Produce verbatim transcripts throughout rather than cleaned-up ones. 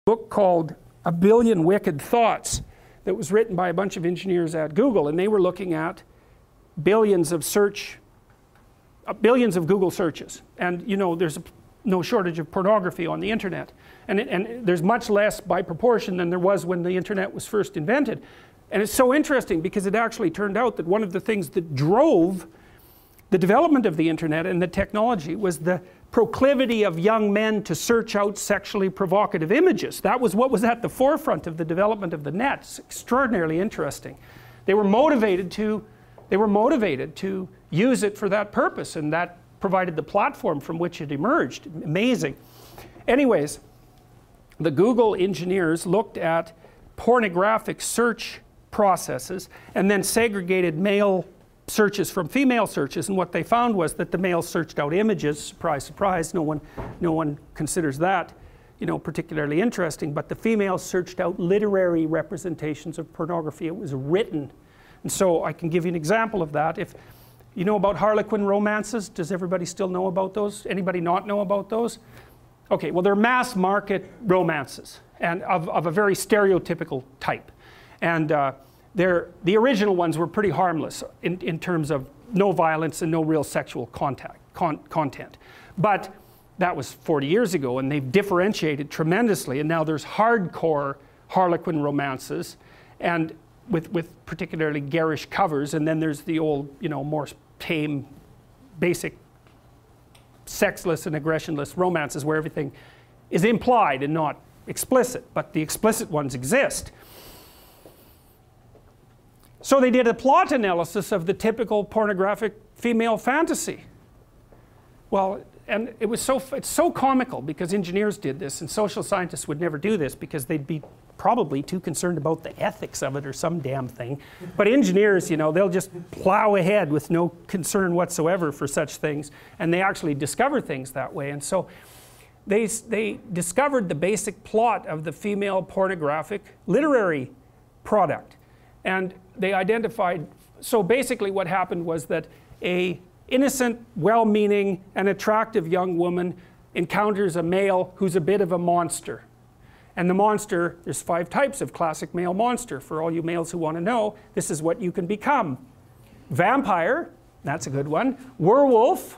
book called A Billion Wicked Thoughts that was written by a bunch of engineers at Google, and they were looking at billions of search, uh, billions of Google searches. And you know, there's a, no shortage of pornography on the internet. And, it, and there's much less by proportion than there was when the internet was first invented. And it's so interesting because it actually turned out that one of the things that drove the development of the internet and the technology was the proclivity of young men to search out sexually provocative images. That was what was at the forefront of the development of the net. It's extraordinarily interesting. They were motivated to, they were motivated to use it for that purpose, and that provided the platform from which it emerged. Amazing. Anyways, the Google engineers looked at pornographic search processes and then segregated male searches from female searches, and what they found was that the males searched out images. Surprise, surprise, no one, no one considers that, you know, particularly interesting, but the females searched out literary representations of pornography. It was written. And so I can give you an example of that. If you know about Harlequin romances, does everybody still know about those? Anybody not know about those? Okay, well, they're mass market romances, and of, of a very stereotypical type. And uh, They're, the original ones were pretty harmless in, in terms of no violence and no real sexual contact, con, content. But that was forty years ago, and they've differentiated tremendously, and now there's hardcore Harlequin romances, and with, with particularly garish covers, and then there's the old, you know, more tame, basic, sexless and aggressionless romances where everything is implied and not explicit, but the explicit ones exist. So they did a plot analysis of the typical pornographic female fantasy. Well, and it was so, it's so comical because engineers did this, and social scientists would never do this because they'd be probably too concerned about the ethics of it or some damn thing. But engineers, you know, they'll just plow ahead with no concern whatsoever for such things, and they actually discover things that way. And so they, they discovered the basic plot of the female pornographic literary product. And they identified, so basically what happened was that a innocent, well-meaning, and attractive young woman encounters a male who's a bit of a monster. And the monster, there's five types of classic male monster. For all you males who want to know, this is what you can become. Vampire, that's a good one. Werewolf,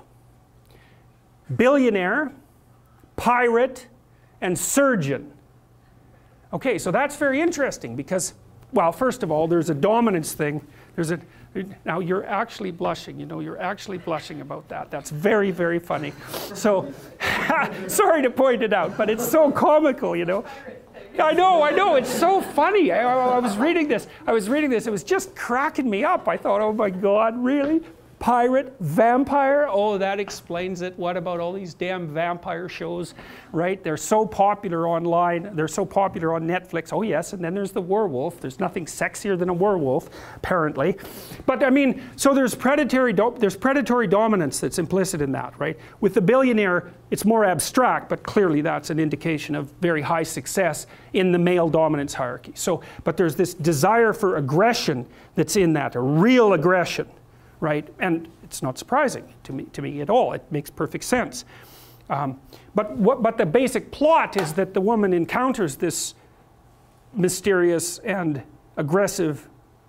billionaire, pirate, and surgeon. Okay, so that's very interesting because, well, first of all, there's a dominance thing. There's a, now you're actually blushing, you know, you're actually blushing about that. That's very, very funny. So, sorry to point it out, but it's so comical, you know. I know, I know, it's so funny. I, I was reading this, I was reading this, it was just cracking me up. I thought, oh my God, really? Pirate, vampire, oh, that explains it. What about all these damn vampire shows, right? They're so popular online, they're so popular on Netflix. Oh yes, and then there's the werewolf. There's nothing sexier than a werewolf, apparently. But I mean, so there's predatory, there's predatory dominance that's implicit in that, right? With the billionaire, it's more abstract, but clearly that's an indication of very high success in the male dominance hierarchy. So, but there's this desire for aggression that's in that, a real aggression. Right? And it's not surprising to me, to me at all. It makes perfect sense. Um, but, what, but the basic plot is that the woman encounters this mysterious and aggressive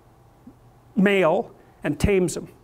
male and tames him.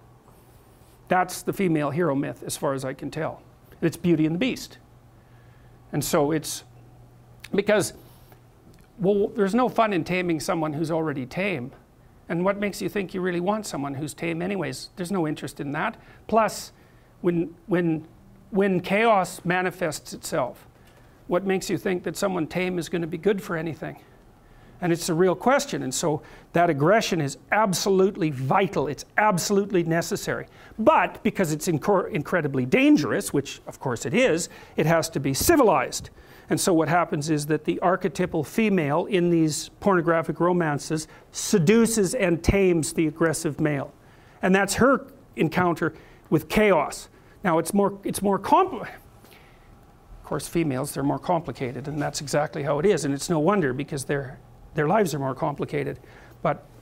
That's the female hero myth, as far as I can tell. It's Beauty and the Beast. And so it's because, well, there's no fun in taming someone who's already tame. And what makes you think you really want someone who's tame anyways? There's no interest in that. Plus, when, when, when chaos manifests itself, what makes you think that someone tame is going to be good for anything? And it's a real question. And so that aggression is absolutely vital. It's absolutely necessary. But because it's inc- incredibly dangerous, which of course it is, it has to be civilized. And so what happens is that the archetypal female in these pornographic romances seduces and tames the aggressive male. And that's her encounter with chaos. Now it's more, it's more complicated. Of course, females, they're more complicated, and that's exactly how it is. And it's no wonder because their, their lives are more complicated. But